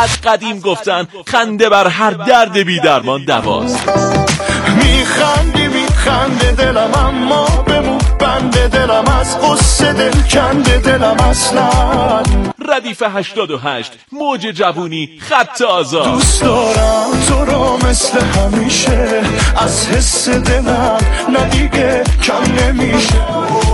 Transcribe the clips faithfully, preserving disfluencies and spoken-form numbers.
از قدیم گفتن خنده بر هر درد بی درمان دواست. میخندی میخنده دلم اما بمون بنده دلم از قصه دل کنده دلم اصلا. ردیف هشتاد و هشت موج جوونی خط آزاد. دوست دارم تو رو مثل همیشه از حس دلم ندیگه کم نمیشه.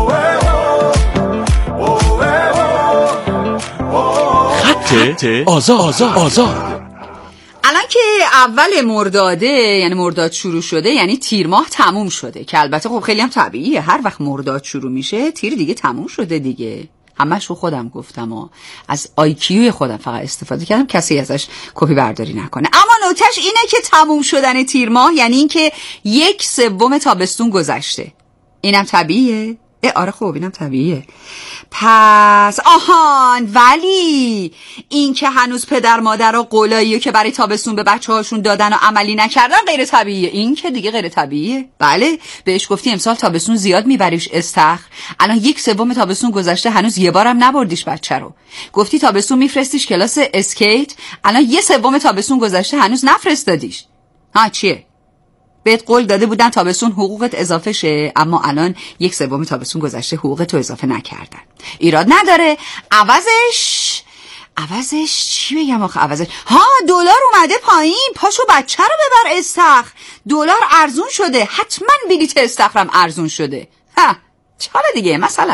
خط آزاد آزاد آزاد. الان که اول مرداده یعنی مرداد شروع شده یعنی تیر ماه تموم شده، که البته خب خیلی هم طبیعیه، هر وقت مرداد شروع میشه تیر دیگه تموم شده دیگه. همش رو خودم گفتم و از آی کیو خودم فقط استفاده کردم، کسی ازش کپی برداری نکنه. اما نکتهش اینه که تموم شدن تیر ماه یعنی این که یک سوم تابستون گذشته. اینم طبیعیه؟ آره خب اینم طبیعیه. پس آهان، ولی این که هنوز پدر مادر و قولایی که برای تابستون به بچه هاشون دادن و عملی نکردن غیر طبیعیه. این که دیگه غیر طبیعیه. بله بهش گفتی امسال تابستون زیاد میبریش استخر، الان یک سوم تابستون گذشته هنوز یه بارم نبردیش بچه رو. گفتی تابستون میفرستیش کلاس اسکیت، الان یه سوم تابستون گذشته هنوز نفرستادیش. ها چیه؟ بهت قول داده بودن تابستون حقوقت اضافه شه، اما الان یک سوم تابستون گذشته حقوقت رو اضافه نکردن. ایراد نداره. عوضش عوضش چی بگم آخه عوضش؟ ها دلار اومده پایین، پاشو بچه رو ببر استخر. دلار ارزون شده، حتما بلیت استخرم ارزون شده. ها چاله دیگه. مثلا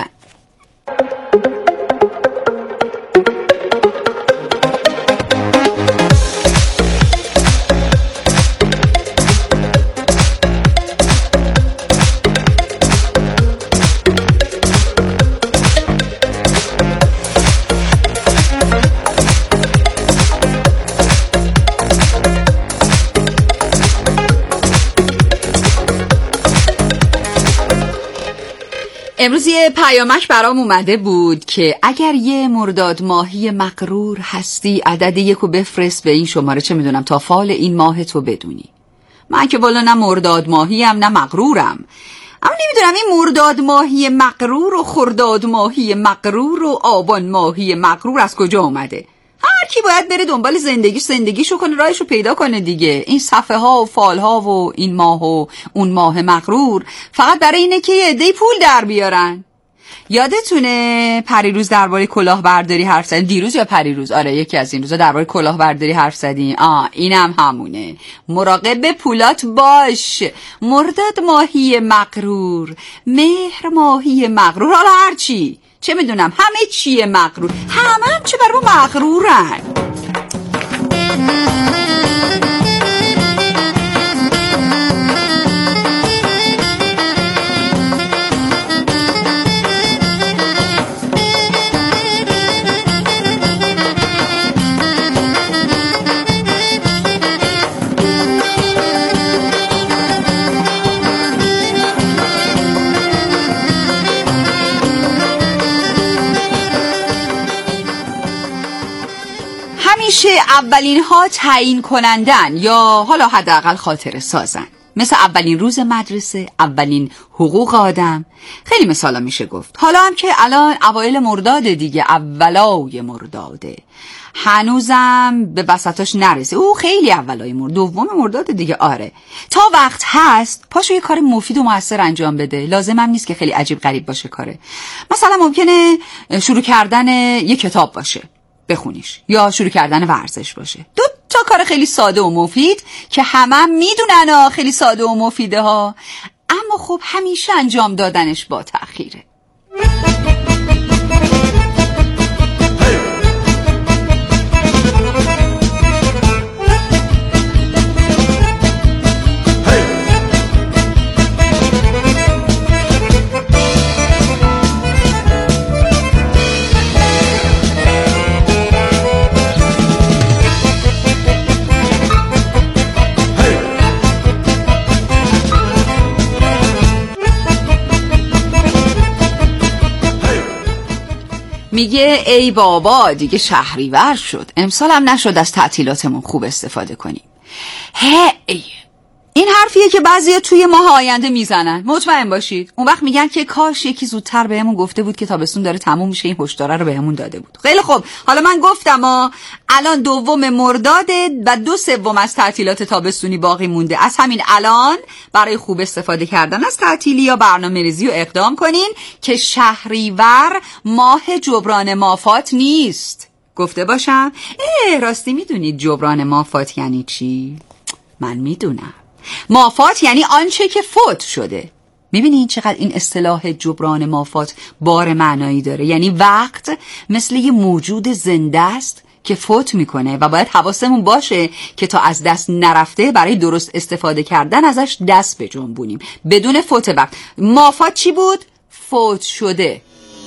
امروز یه پیامک برام اومده بود که اگر یه مرداد ماهی مغرور هستی عدد یکو بفرست به این شماره، چه میدونم تا فال این ماه تو بدونی. من که والا نه مرداد ماهیم نه مغرورم، اما نمیدونم این مرداد ماهی مغرور و خرداد ماهی مغرور و آبان ماهی مغرور از کجا اومده. هر کی باید بره دنبال زندگیش زندگیشو کنه، راهشو پیدا کنه دیگه. این صفحه ها و فال ها و این ماه و اون ماه مغرور فقط برای اینه که یه عده پول در بیارن. یادتونه پریروز درباره کلاهبرداری حرف زدیم؟ دیروز یا پریروز؟ آره یکی از این روزا درباره کلاهبرداری حرف زدیم. آه اینم همونه. مراقب پولات باش. مرداد ماهی مغرور، مهر ماهی مغرور، حالا هر چی، چه میدونم همه چیه مغرور، همه هم چه برای مغرورن. همیشه اولین ها تعیین کنندن یا حالا حداقل خاطره سازن، مثل اولین روز مدرسه، اولین حقوق آدم. خیلی مثالا میشه گفت. حالا هم که الان اوایل مرداده دیگه، اولای مرداده، هنوزم به وسطاش نرسه. او خیلی اولای مرد، دوم مرداده دیگه. آره تا وقت هست پاشو یه کار مفید و موثر انجام بده. لازم هم نیست که خیلی عجیب غریب باشه کاره. مثلا ممکنه شروع کردن یه کتاب باشه بخونیش، یا شروع کردن ورزش باشه. دو تا کار خیلی ساده و مفید که همه هم میدونن ها خیلی ساده و مفیده ها، اما خب همیشه انجام دادنش با تأخیره. میگه ای بابا دیگه شهریور شد، امسال هم نشد از تعطیلاتمون خوب استفاده کنیم. هی این حرفیه که بعضیا توی ماه آینده میزنن، مطمئن باشید. اون وقت میگن که کاش یکی زودتر بهمون گفته بود که تابستون داره تموم میشه، این هشدار رو بهمون داده بود. خیلی خوب، حالا من گفتم ها، الان دوم مرداده و دو سوم از تعطیلات تابستونی باقی مونده. از همین الان برای خوب استفاده کردن از تعطیلی یا برنامه‌ریزی و اقدام کنین که شهریور ماه جبران مافات نیست. گفته باشم؟ اه راستی میدونید جبران مافات یعنی چی؟ من میدونم. مافات یعنی آنچه که فوت شده. میبینید چقدر این اصطلاح جبران مافات بار معنایی داره. یعنی وقت مثل یه موجود زنده است که فوت میکنه و باید حواسمون باشه که تا از دست نرفته برای درست استفاده کردن ازش دست بجنبونیم بدون فوت وقت. مافات چی بود؟ فوت شده.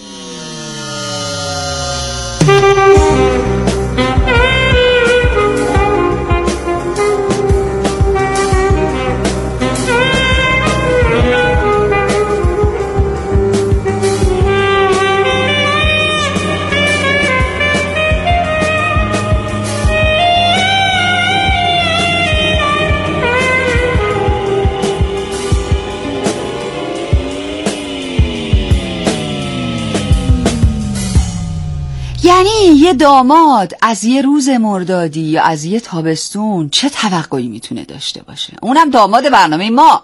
یعنی یه داماد از یه روز مردادی یا از یه تابستون چه توقعی میتونه داشته باشه؟ اونم داماد برنامه ما.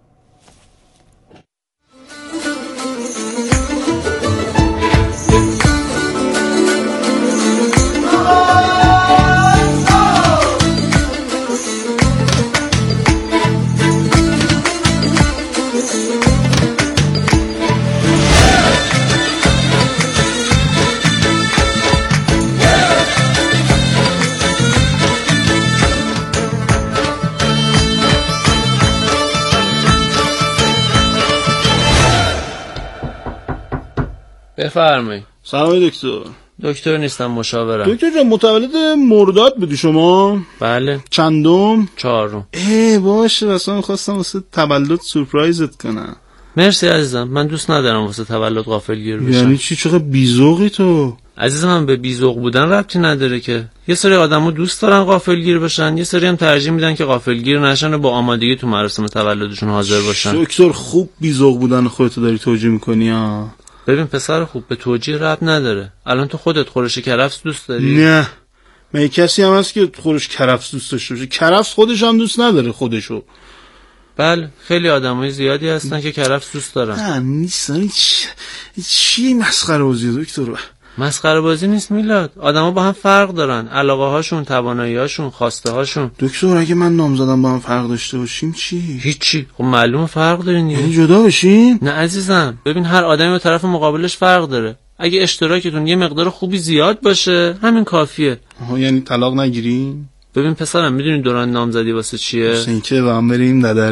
بفرمایید. سلام دکتر. دکتر نیستم، مشاورم. دکتر جان متولد مرداد بودی شما؟ بله. چندم؟ چهارم. ای باشه، اصلا می‌خواستم واسه تولد سورپرایزت کنم. مرسی عزیزم، من دوست ندارم واسه تولد غافلگیر بشم. یعنی چی؟ چقدر بی‌ذوقی تو؟ عزیزم من به بی‌ذوق بودن ربطی نداره که. یه سری آدمو دوست دارن غافلگیر بشن، یه سری هم ترجیح میدن که غافلگیر نشن و با آمادگی تو مراسم تولدشون حاضر باشن. دکتر خوب بی‌ذوق بودن خودت داری توجیه می‌کنی ها. ببین پسر خوب، به توجیه ربط نداره. الان تو خودت خورش کرفس دوست داری؟ نه. مگه کسی هم هست که خورش کرفس دوست داشته باشه؟ کرفس خودش هم دوست نداره خودشو. بله، خیلی آدمای زیادی هستن که کرفس دوست دارن. نه نیستن. چی چی مسخره بازی دکتر؟ مسخره بازی نیست میلاد. آدما با هم فرق دارن، علاقه هاشون، توانایی هاشون، خواسته هاشون. دکتر اگه من نامزدم با هم فرق داشته باشیم چی؟ هیچی. خب معلومه فرق دارین دیگه. یعنی جدا بشیم؟ نه عزیزم، ببین هر آدمی با طرف مقابلش فرق داره. اگه اشتراکتون یه مقدار خوبی زیاد باشه همین کافیه. آها، یعنی طلاق نگیریم؟ ببین پسرم، میدونی دوران نامزدی واسه چیه؟ واسه اینکه با هم بریم ددر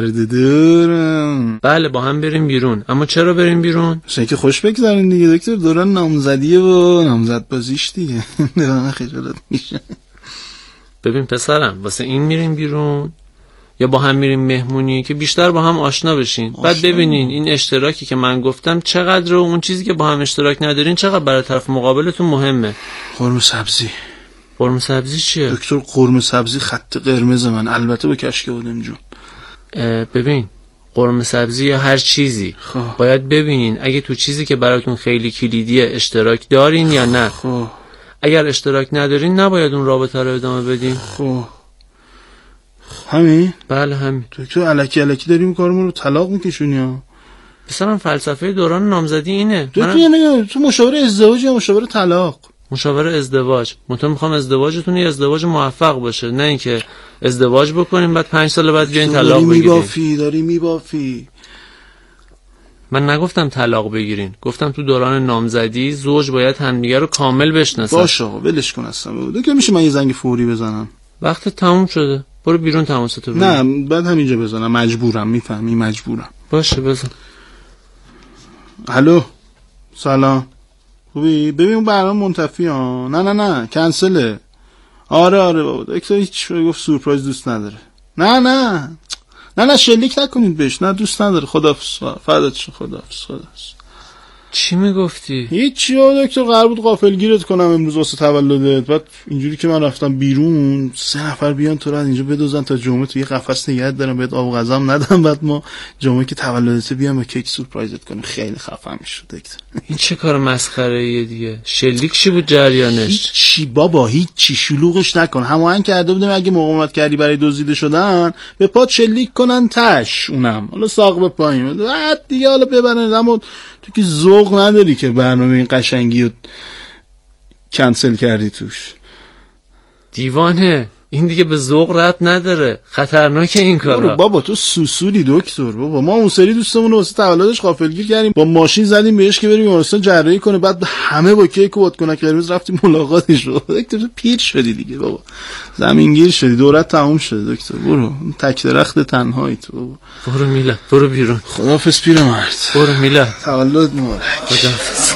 ددر. بله با هم بریم بیرون. اما چرا بریم بیرون؟ واسه اینکه خوش بگذارین دیگه دکتر. دوران نامزدیه و نامزد بازیش دیگه. دلانه خجالت میشه. ببین پسرم، واسه این میریم بیرون یا با هم میریم مهمونی که بیشتر با هم آشنا بشین. آشنا. بعد ببینین این اشتراکی که من گفتم چقدر و اون چیزی که با هم اشتراک ندارین چقدر برای طرف مقابلتون مهمه. قرمه سبزی. قرمه سبزی چیه؟ دکتر قرمه سبزی خط قرمز من، البته با کشک بادم جون. ببین قرمه سبزی یا هر چیزی خواه. باید ببینین اگه تو چیزی که براتون خیلی کلیدیه اشتراک دارین خواه. یا نه خواه. اگر اشتراک ندارین نباید اون رابطه رو ادامه بدین. خواه. همین؟ بله همین. دکتر الکی الکی داریم کارمون رو طلاق میکشونی ها. پسرم فلسفه دوران نامزدی اینه. دکتر یعنی تو مشاور ازدواج یا مشاور طلاق؟ مشاور ازدواج. من میخوام ازدواجتون یه ازدواج موفق باشه، نه اینکه ازدواج بکنیم بعد پنج سال بعد بیاین طلاق بگیرین. میبافی داری میبافی. من نگفتم طلاق بگیرین، گفتم تو دوران نامزدی زوج باید همدیگه رو کامل بشناسن. باشه آقا ولش کن اصلا. دکتر میشه من یه زنگ فوری بزنم؟ وقت تموم شده، برو بیرون تماستو بگیر. نه بعد همینجا بزنم، مجبورم، میفهمی مجبورم. باشه بزن. الو سلام، خوبی؟ ببین اون برنامه منتفی ها. نه نه نه کنسله. آره آره بابا دکتر هیچ گفت سورپرایز دوست نداره. نه نه نه نه شلیک نکنید بهش، نه دوست نداره. خداحافظ. فدات شم. خداحافظ. خداحافظ. چی میگفتی؟ هیچی ها دکتر، قرار بود غافلگیرت کنم امروز واسه تولدت. بعد اینجوری که من رفتم بیرون سه نفر بیان تو رو از اینجا بدوزن تا جمعه تو یه قفس نگهت دارم، بهت آب و غذام ندم، بعد ما جمعه که تولدت بیام با کیک سورپرایزت کنیم. خیلی خفن میشد دکتر. این چه کار مسخره ایه دیگه؟ شلیک چی بود جریانش؟ چی بابا، هیچ چی، شلوغش نکن. هماهنگ کرده بودم اگه مقاومت کردی برای دزدیده شدن به پات شلیک کنن تش، اونم حالا ساق به پایین بعد دیگه حالا ببرن. اما تو که ذوق نداری که برنامه این قشنگی رو کنسل کردی توش. دیوانه، این دیگه به ذوق ربط نداره، خطرناکه این کارا. بابا تو سوسولی دکتر. بابا ما اون سری دوستمون رو واسه تولدش غافلگیر کردیم، با ماشین زدیم بهش که بریم بیمارستان جراحی کنه، بعد همه با کیک و بادکنک قرمز رفتیم ملاقاتش رو. دکتر پیر شدی دیگه بابا، زمینگیر شدی، دورت تموم شده دکتر. برو تک درخت تنهایی تو بابا. برو میلاد، برو بیرون. خداحافظ پیرمرد. برو میلاد، تولد مبارک. خداحافظ.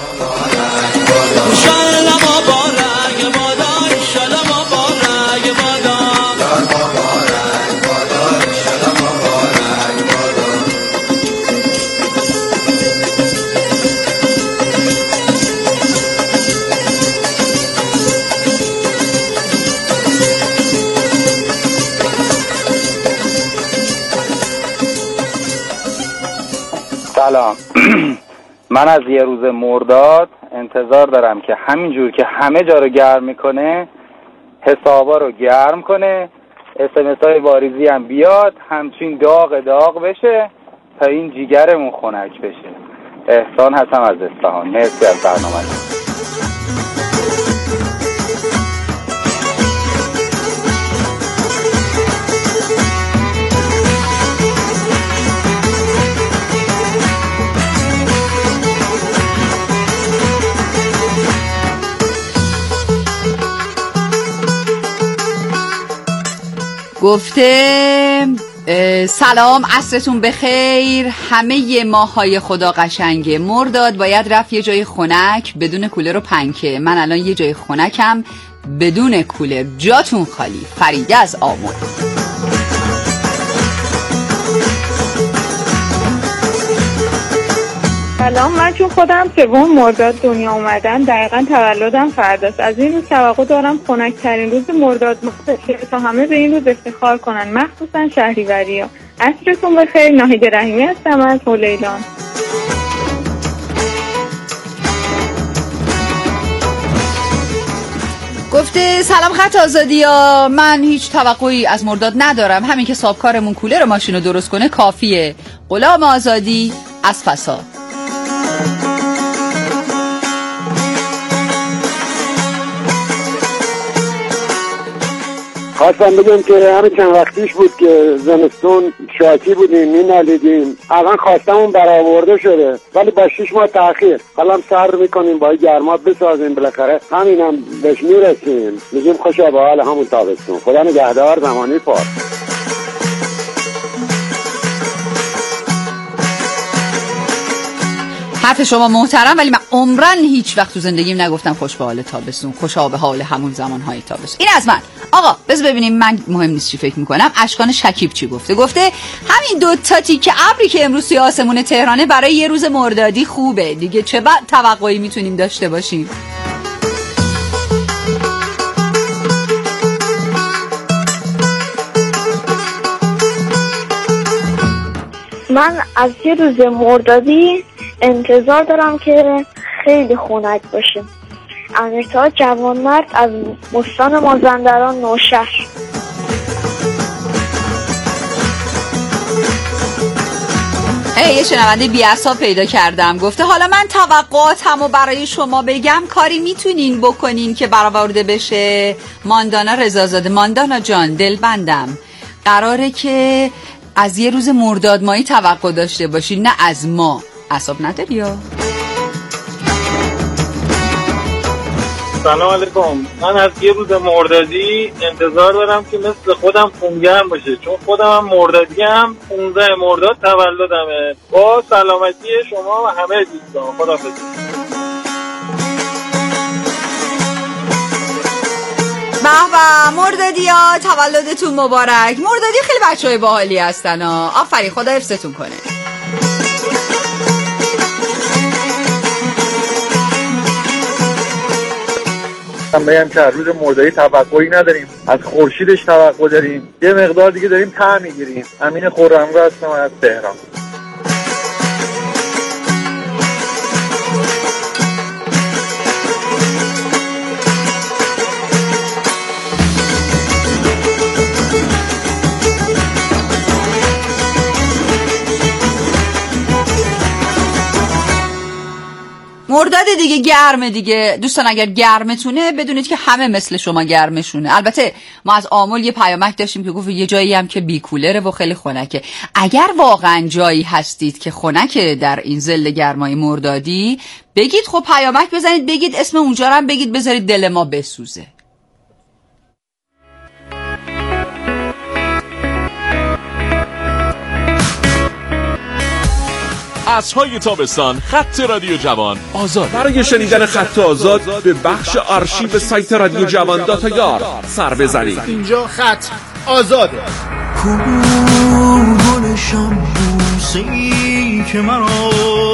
سلام. من از یه روز مرداد انتظار دارم که همینجور که همه جا رو گرم میکنه حسابا رو گرم کنه، اس ام اس های واریزی هم بیاد همچین داغ داغ بشه تا این جیگرمون خنک بشه. احسان هستم از اصفهان. مرسی از برنامه. گفته سلام، عصرتون بخیر همه ماهای خدا قشنگه. مرداد باید رفت یه جای خنک بدون کولر و پنکه. من الان یه جای خنکم بدون کولر، جاتون خالی. فریده از آمل. سلام، من چون خودم سوم مرداد دنیا اومدم، دقیقا تولدم فرداست. از این روز توقع دارم خنک‌ترین روز مرداد بشه تا همه به این روز افتخار کنن، مخصوصا شهریوریا. عصرتون بخیر. ناهید رحیمی هستم از هلیلان. گفته سلام خط آزادی ها، من هیچ توقعی از مرداد ندارم، همین که صاحبکارمون کولر ماشین رو درست کنه کافیه. غلام آزادی از فساد. خواستم بگم که همه چند وقتیش بود که زمستون شاکی بودیم مینالیدیم، الان خواستمون برآورده شده ولی با شش ماه تأخیر. حالا هم سر میکنیم با گرما بسازیم، بالاخره همینم بهش میرسیم. میگیم خوشا به حال همون تابستون. خدا نگهدار. زمانی پار. حرف شما محترم، ولی من عمرن هیچ وقت تو زندگیم نگفتم خوش به حال تابستون، خوشا به حال همون زمانهای تابستون. این از من. آقا بذار ببینیم، من مهم نیست چی فکر میکنم. اشکان شکیب چی گفته؟ گفته همین دو تا تیکه ابری که امروز توی آسمون تهرانه برای یه روز مردادی خوبه دیگه، چه بعد توقعی میتونیم داشته باشیم؟ من از یه روز مردادی انتظار دارم که خیلی خنک باشه. امیرتا جوانمرد از مستان مازندران نوشهر. هی یه شنونده بی‌عصا پیدا کردم، گفته حالا من توقعاتمو برای شما بگم، کاری میتونین بکنین که برآورده بشه؟ ماندانا رضازاده. ماندانا جان دلبندم، قراره که از یه روز مرداد ماهی توقع داشته باشی، نه از ما. عصب نداری یا؟ سلام علیکم. من از یه روز مردادی انتظار دارم که مثل خودم خونگرم باشه، چون خودم هم مردادی هم پونزده مرداد تولدمه. با سلامتی شما و همه دوستان. خداحافظ. به به مردادی ها، تولدتون مبارک. مردادی خیلی بچهای باحالی هستن ها. آفرین، خدا حفظتون کنه. من بگم که روز مردادی توقعی نداریم، از خورشیدش توقع داریم، یه مقدار دیگه داریم طعم میگیریم. امین خرمگاه هستم از تهران. مرداد دیگه گرمه دیگه دوستان، اگر گرمتونه بدونید که همه مثل شما گرمشونه. البته ما از آمل یه پیامک داشتیم که گفت یه جایی هم که بی کولره و خیلی خنکه. اگر واقعا جایی هستید که خنکه در این ظل گرمای مردادی بگید، خب پیامک بزنید بگید، اسم اونجا رو هم بگید، بذارید دل ما بسوزه. عصرهای تابستان خط رادیو جوان آزاد. برای شنیدن خط آزاد به بخش آرشیو سایت رادیو جوان دات یار سر بزنید. اینجا خط آزاده. گلشم بوسه‌ای که مرا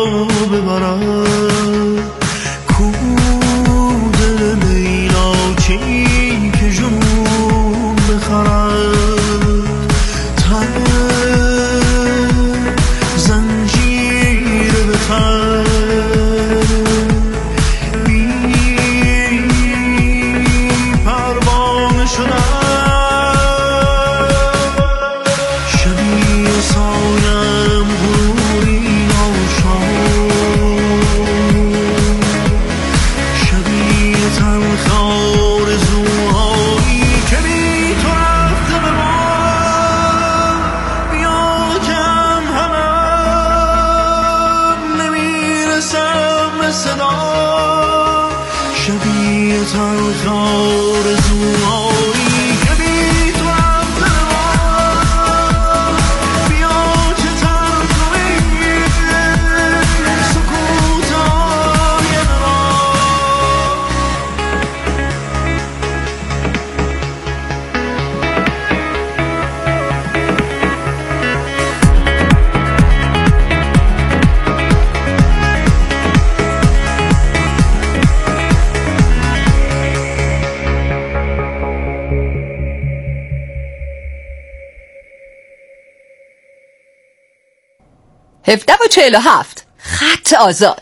ببرد، کو دل میلاچی که جنون بخرد، هفده و چهل و هفت خط آزاد.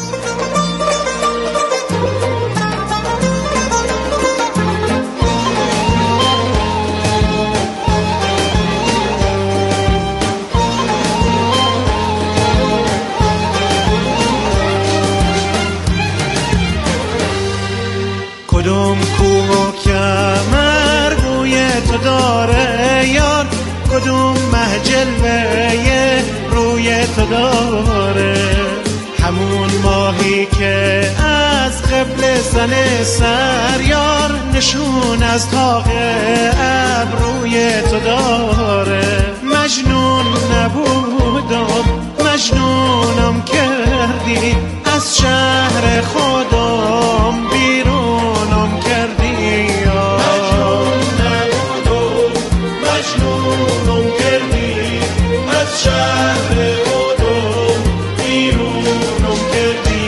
کدوم کوه و کمر روی تو داره یار، کدوم محجلوه روی تو داره، همون ماهی که از قبل زن سر یار، نشون از طاق ابروی تو داره. مجنون نبودم مجنونم کردی، از شهر خودم بیرونم کردی. مجنون نبودم مجنونم کردی، از شهر خودم بیرونم کردی.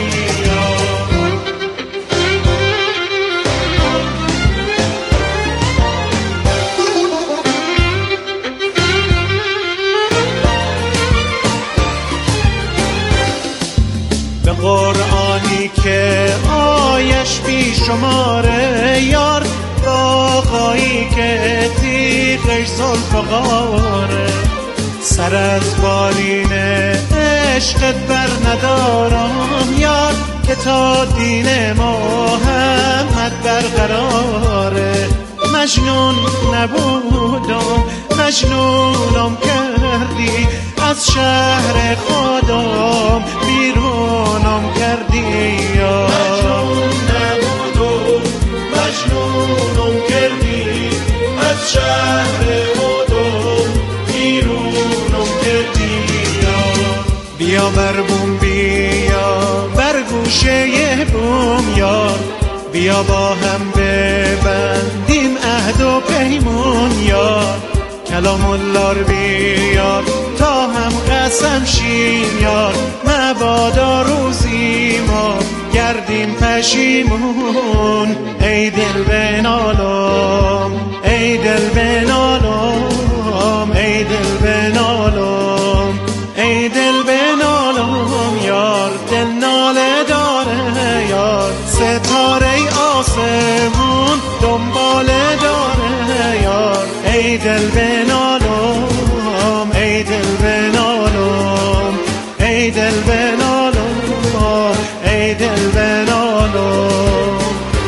به قرآنی که آیش بی شماره یار، باقایی که تیغش زلفقاره، سر از بالین عشقت بر ندارم یار، که تا دین محمد برقراره. مجنون نبودم مجنونم کردی، از شهر خودم بیرونم کردی. مجنون نبودم مجنونم کردی، از شهر خودم بیرونم کردی. بیا بربون بیا بر گوشه بوم یار، بیا با هم ببندیم عهد و پیمون یار. کلام الله رو بیار تا هم قسم شیم یار، مبادا روزی ما کردیم پشیمون، ای دل بنالم ای دل بنالم ای دل بنالم ای دل بنالم، یار دل ناله داره، یار ستاره آسمون دنباله داره، یار ای دل بنالم ای دل بنالم ای دل بنالم ای دل بنالم.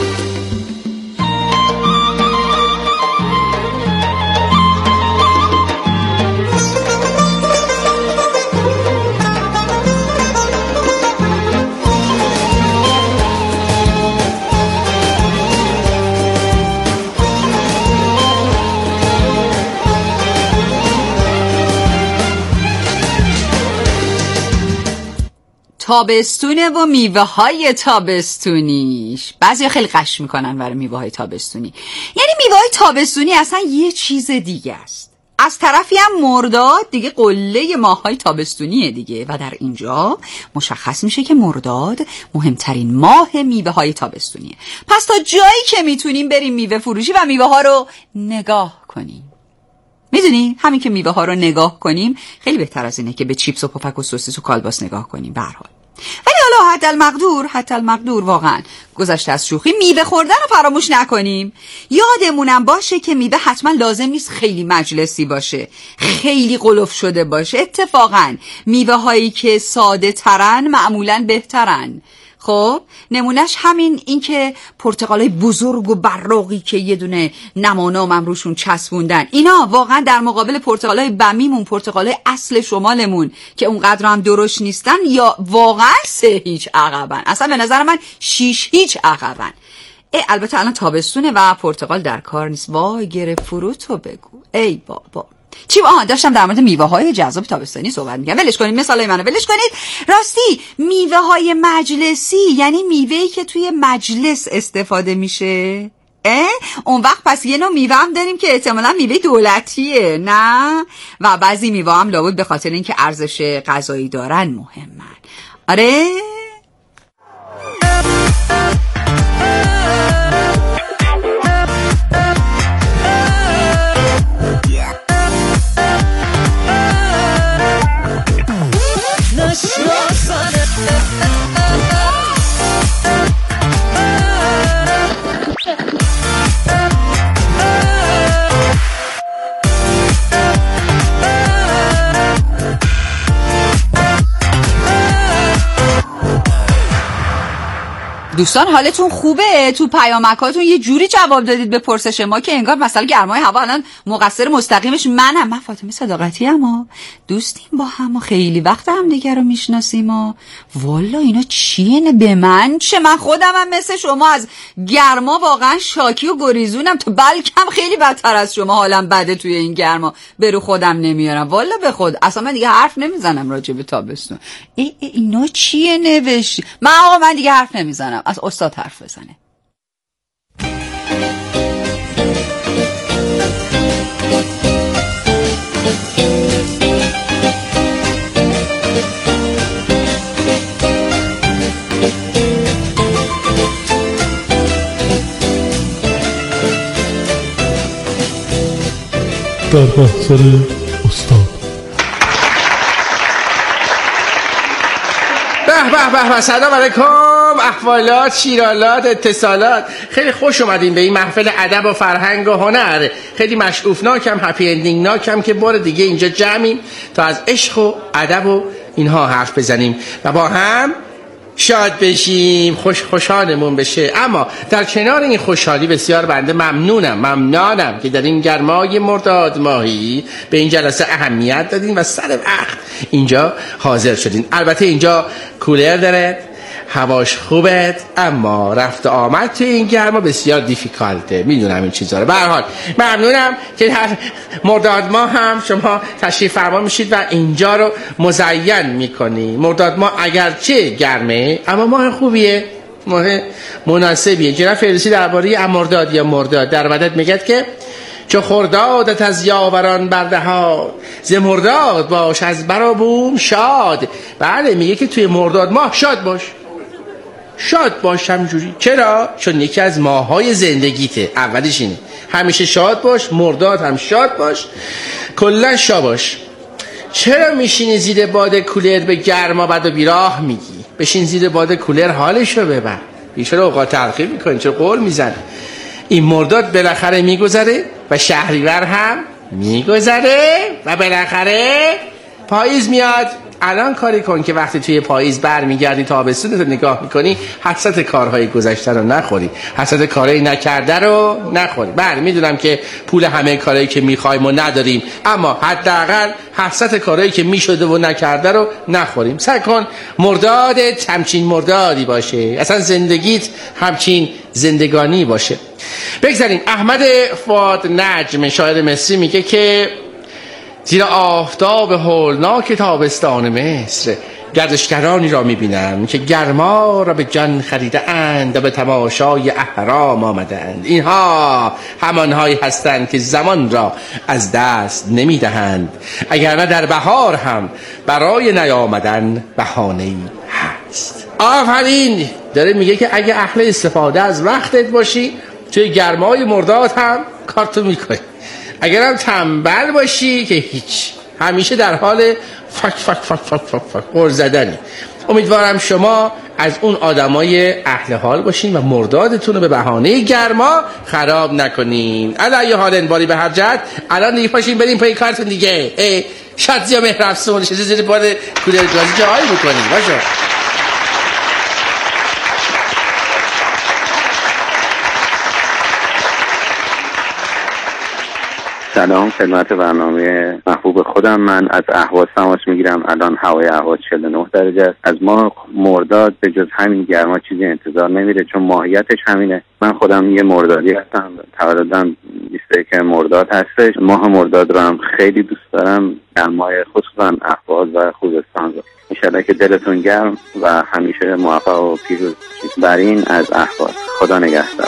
تابستونه و میوه های تابستونیش. بعضی خیلی قش میکنن برای میوه های تابستونی. یعنی میوه های تابستونی اصلا یه چیز دیگه است. از طرفی هم مرداد دیگه قله ماهای تابستونیه دیگه، و در اینجا مشخص میشه که مرداد مهمترین ماه میوه های تابستونیه. پس تا جایی که میتونیم بریم میوه فروشی و میوه ها رو نگاه کنیم. میدونی همین که میوه ها رو نگاه کنیم خیلی بهتر از اینه که به چیپس و پفک و سوسیس و کالباس نگاه کنیم. به هر حال ولی حالا حتی المقدور حتی المقدور واقعا گذشته از شوخی، میوه خوردن رو فراموش نکنیم. یادمونم باشه که میوه حتما لازم نیست خیلی مجلسی باشه، خیلی قلف شده باشه. اتفاقا میوه هایی که ساده ترن معمولا بهترن. خب نمونهش همین این که پرتقالای بزرگ و براقی که یه دونه نمانامم روشون چسبوندن، اینا واقعا در مقابل پرتقالای بمیمون، پرتقالای اصل شمالمون که اونقدر هم درشت نیستن، یا واقعا سه هیچ عقبن، اصلا به نظر من شیش هیچ عقبن. البته الان تابستونه و پرتقال در کار نیست. وای گره فروتو بگو ای بابا. چی آها داشتم در مورد میوه های جذاب تابستانی صحبت می‌کردم. ولش کنید مثالای منو ولش کنید. راستی میوه های مجلسی یعنی میوه‌ای که توی مجلس استفاده میشه. اه؟ اون وقت پس یه نوع میوه هم داریم که احتمالاً میوه دولتیه، نه؟ و بعضی میوه هم لابد به خاطر اینکه ارزش غذایی دارن مهمن. آره؟ دوستان حالتون خوبه؟ تو پیامکاتون یه جوری جواب دادید به پرسش ما که انگار مثلا گرمای هوا الان مقصر مستقیمش منم. من فاطمه صداقتی ام و دوستیم با هم و خیلی وقت هم دیگه رو میشناسیم و والا اینا چیه؟ نه به من چه؟ من خودم هم مثل شما از گرما واقعا شاکی و گریزونم، تو بلکم خیلی بدتر از شما حالم بده توی این گرما، برو خودم نمیارم والا به خود. اصلا من دیگه حرف نمیزنم راجع به تابستون. ای ای اینا چیه نوشتی؟ من آقا من دیگه حرف نمیزنم، از استاد حرف بزنه. در محضر استاد. به به به به، سلام علیکم، احوالات، شیرالات، اتصالات. خیلی خوش اومدین به این محفل ادب و فرهنگ و هنر. خیلی مشعوفناکم، هپی اندینگ ناکم که بار دیگه اینجا جمعیم تا از عشق و ادب و اینها حرف بزنیم و با هم شاد بشیم، خوش خوشحالمون بشه. اما در کنار این خوشحالی بسیار بنده ممنونم ممنونم که در این گرمای مرداد ماهی به این جلسه اهمیت دادین و سر وقت اینجا حاضر شدین. البته اینجا کولر داره، هواش خوبه، اما رفت آمد توی این گرما بسیار دیفیکالته. میدونم این چیزا رو. به هر حال ممنونم که هر مرداد ماه هم شما تشریف فرما میشید و اینجا رو مزین میکنی. مرداد ماه اگرچه گرمه اما ماه خوبیه، ماه مناسبیه. جناب فردوسی درباره مرداد یا مرداد در مدد میگه که چو خردادت از یاوران بردهاد، ز مرداد باش از برابوم شاد. بله میگه که توی مرداد ماه شاد باش، شاد باش همجوری. چرا؟ چون یکی از ماهای زندگیته. اولش اینه همیشه شاد باش، مرداد هم شاد باش، کلا شاد باش. چرا میشینی زیر باد کولر به گرما بد و بیراه میگی؟ بشین زیر باد کولر حالشو ببر. چرا اوقات تلخی میکنی؟ چرا قول میزنی؟ این مرداد بالاخره میگذره و شهریور هم میگذره و بالاخره پاییز میاد. الان کاری کن که وقتی توی پاییز برمیگردی تابستون رو نگاه میکنی حسرت کارهای گذشته رو نخوری، حسرت کارهای نکرده رو نخوری. بله میدونم که پول همه کارهایی که میخوایم و نداریم، اما حداقل حسرت کارهایی که میشده و نکرده رو نخوریم. سعی کن مردادت همچین مردادی باشه، اصلا زندگیت همچین زندگانی باشه. بگذاریم. احمد فؤاد نجم شاعر مصری میگه که زیر آفتاب هولناک تابستان مصر گردشگرانی را میبینم که گرما را به جان خریده اند و به تماشای اهرام آمدند. اینها همانهایی هستند که زمان را از دست نمیدهند، اگر نه در بهار هم برای نیامدن بهانه‌ای هست. آفرین. داره میگه که اگه اهل استفاده از وقتت باشی توی گرمای مرداد هم کارتو میکنی، اگرم تنبل باشی که هیچ، همیشه در حال فک فک فک فک فک فک قرض زدنی. امیدوارم شما از اون آدمای اهل حال باشین و مردادتون رو به بهانه گرما خراب نکنین. علی حال باری به هر جهت. الان دیگه پاشین بریم پای کارتون دیگه. ای شادزیا مهرافسون چه زیر باد کولر گازی جایی بکنین. باشه. سلام خدمت برنامه محبوب خودم. من از اهواز تماس میگیرم. الان هوای اهواز چهل و نه درجه است. از ماه مرداد به جز همین گرما چیزی انتظار نمیره، چون ماهیتش همینه. من خودم یه مردادی هستم، تولدم بیست و یک مرداد هستش. ماه مرداد رو هم خیلی دوست دارم، در ماه خصوصا اهواز و خوزستان رو. انشالله که دلتون گرم و همیشه موفق و پیروز باشید. بر این از اهواز. خدا نگهدار.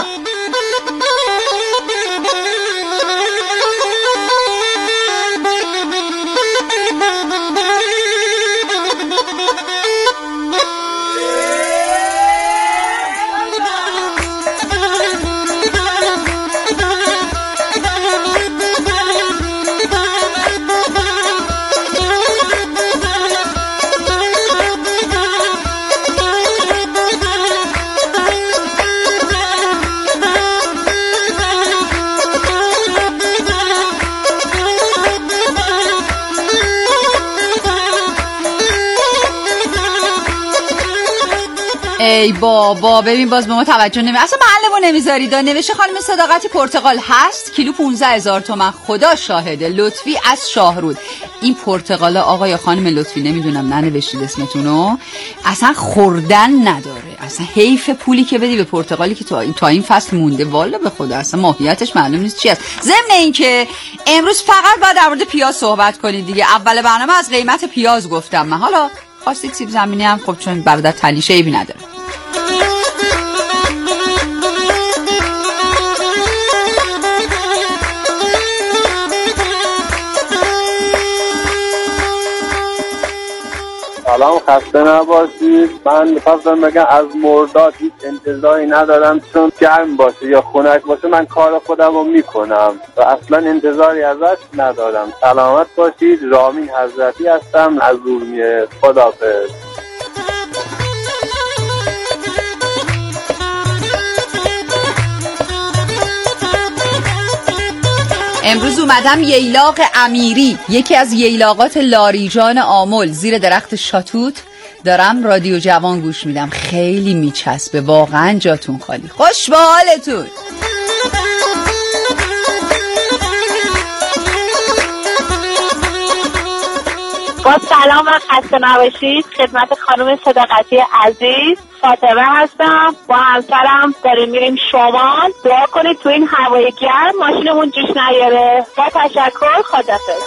ای بابا ببین باز به ما توجه نمی اصلا معلمو نمیذاری. دا نوشه خانم صداقتی پرتقال هست کیلو پانزده هزار تومن. خدا شاهده. لطفی از شاهرود. این پرتقال آقای خانم لطفی نمیدونم ننوشتید اسمتونو، اصلا خوردن نداره. اصلا حیف پولی که بدی به پرتقالی که تا, تا این فصل مونده. والا به خدا اصلا ماهیتش معلوم نیست چی است. ضمن این که امروز فقط باید در مورد پیاز صحبت کنید دیگه. اول برنامه از قیمت پیاز گفتم من. حالا خواستید سیب زمینی هم خب چون برادر تلیشه ایبی نداره. سلام، خسته نباشید. من میخواستم بگم از مرداد هیچ انتظاری ندارم، چون گرم باشه یا خنک باشه من کار خودم رو میکنم و اصلا انتظاری ازش ندارم. سلامت باشید. رامین حضرتی هستم از ارومیه. خداحافظ. امروز اومدم ییلاق امیری، یکی از ییلاقات لاریجان آمل زیر درخت شاتوت. دارم رادیو جوان گوش میدم. خیلی میچسبه واقعا. جاتون خالی. خوش به حالتون. با سلام و خسته نباشید. خدمت خانم صداقتی عزیز، فاطمه هستم. با همسرم داریم میریم شمال. دعا کنید تو این هوای گرم ماشینمون جوش نیاره. با تشکر. خداحافظ.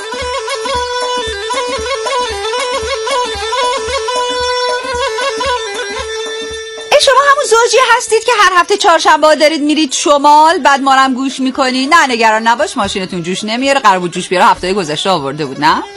شما همون زوجی هستید که هر هفته چهارشنبه دارید میرید شمال، بعد ما رو هم گوش میکنید؟ نه نگران نباش، ماشینتون جوش نمیاره. قرار بود جوش بیاره هفته گذشته آورده بود. نه